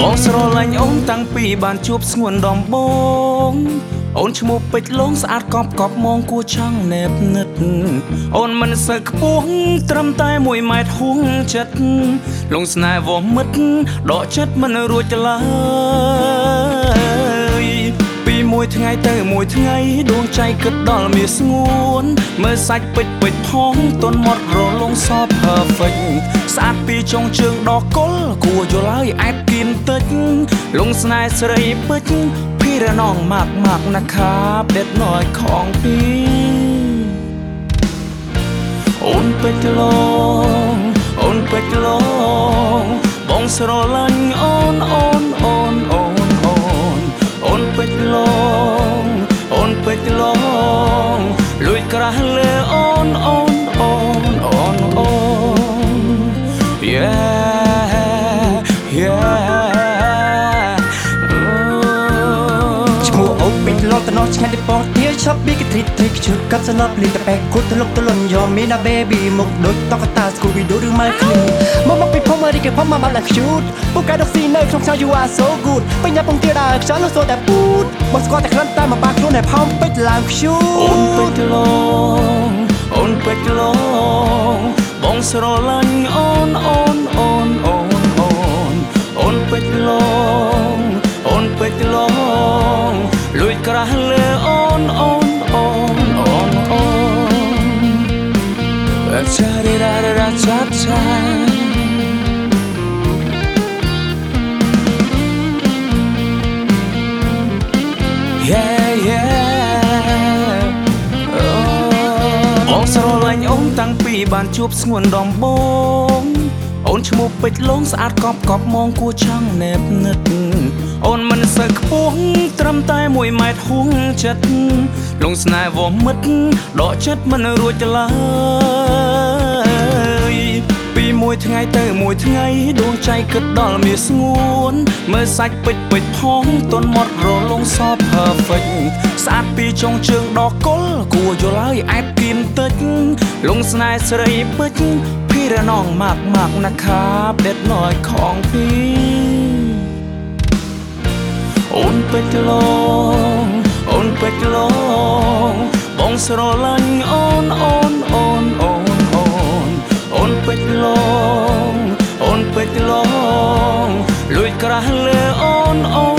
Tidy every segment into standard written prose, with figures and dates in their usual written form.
បងស្រឡាញ់អូនតាំងពីបានជួបស្ងួនដំបងអូនឈ្មោះពេជ្រលងស្អាតកប់កប់មងគួរចង់ណែបនិតអូនមិនសូវខ្ពស់ត្រឹមតែ1ម៉ែត្រហួងចិត្តលងស្នេហ៍វងមិត្តដកចិត្តមិនរួចឡើយពីមួយថ្ងៃទៅមួយថ្ងៃដួងใจគិតដល់មាសស្ងួនមើលសាច់ពេជ្រពេជ្រផងទន់មាត់រលងស perfect ស្អាតពីចុងជើងដល់គល់គួរយល់ហើយអែបគៀនតិចលងស្នេហ៍ស្រីពេជ្រពីរនងម៉ាក់ណាខាបเด็ดน้อยของพี่អូនពេជ្រឡងអូនពេជ្រឡងបងស្រឡាញ់អូនអូនពេជ្រឡងអូនពេជ្រឡងលួយក្រាស់លើអូនตนอชแค่ได้ปอดเที่ยวชอบบีกทริกชุดกับสลับลิตาแปกคุดทะลุตะลุนยอมมีนาเบบี้มุกโดยต้องกตาสกูบีดูหรือไม่คลีมาปิดพ่อมาดิเก็บพ่อมาหลังชุดพวกการดอกซีเนอร์ของชาวยูอาโซกูดปัญญาปงเตียดาฉันรู้โซแต่ปูดบอสกอแต่ครั้งตายมาปากรู้ในพร้อมไปหลังชุดអូនពេជ្រឡងអូនពេជ្រឡងបងស្រឡាញ់អូនពេជ្រឡងអូនពេជ្រឡងលួយក្រាស់លើអូនชาดิราราชาชาបងស្រឡាញ់អូនតាំងពីបានជួបស្ងួនដំបងអូនឈ្មោះពេជ្រលងស្អាតកប់មងគួរចង់ណែបនិតអូនមិនសូវខ្ពស់ត្រឹមតែ1ម៉ែត្រហួងចិត្តលងស្នេហ៍វងមិត្តដកចិត្តមិនរួចឡើយពីមួយថ្ងៃទៅមួយថ្ងៃដួងใจគិតដល់មាសស្ងួនមើលសាច់ពេជ្រផងទន់មាត់រលងស perfect ស្អាតពីចុងជើងដល់គល់គួរយល់ហើយអែបគៀនតិចលងស្នេហ៍ស្រីពេជ្រពីរនងម៉ាក់ណាខាបเด็ดน้อยของพี่អូនពេជ្រឡងអូនពេជ្រឡងបងស្រឡាញ់អូនពេជ្រឡងអូនពេជ្រឡងលួយក្រាស់លើអូន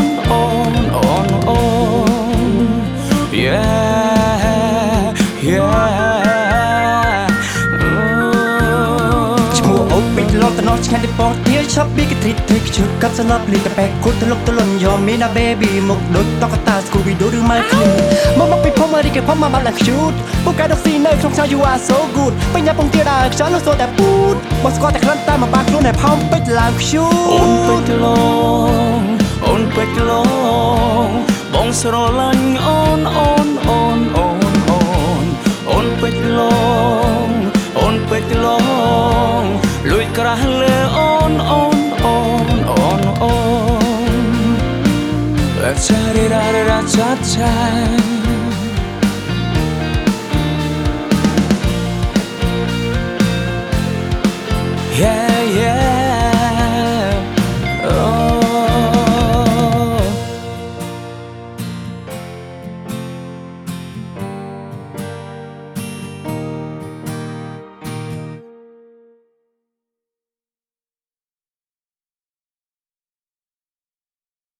ตนอชแค่ได้ปอดเที่ยวชอบบีกทริกชุดกับสลับลิตาแปกคุดทะลุตะลุนยอมมีนาเบบี้มุกโดยต้องกตาสกูบีดูหรือไม่คลีมาปิดพ่อมาดิเก็บพ่อมาหลังชุดพวกการดอกซีเนอร์ของชาวยูอาโซกูดปัญญาปงเตียดาฉันรู้โซแต่ปูดบอสกอแต่ครั้งตายมาปากรู้ในพร้อมไปหลังชุดអូនពេជ្រឡងអូនពេជ្រឡងបងស្រឡាញ់អូនពេជ្រឡងអូនពេជ្រឡងលួយក្រាស់លើអូនชาดิราราชาชา